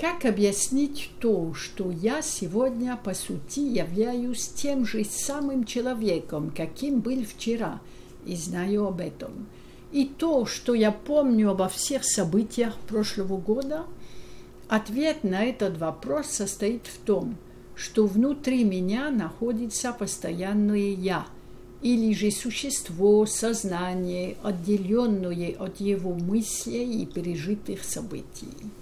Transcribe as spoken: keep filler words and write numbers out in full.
Как объяснить то, что я сегодня, по сути, являюсь тем же самым человеком, каким был вчера, и знаю об этом? И то, что я помню обо всех событиях прошлого года? Ответ на этот вопрос состоит в том, что внутри меня находится постоянное «я», или же существо, сознание, отделенное от его мыслей и пережитых событий.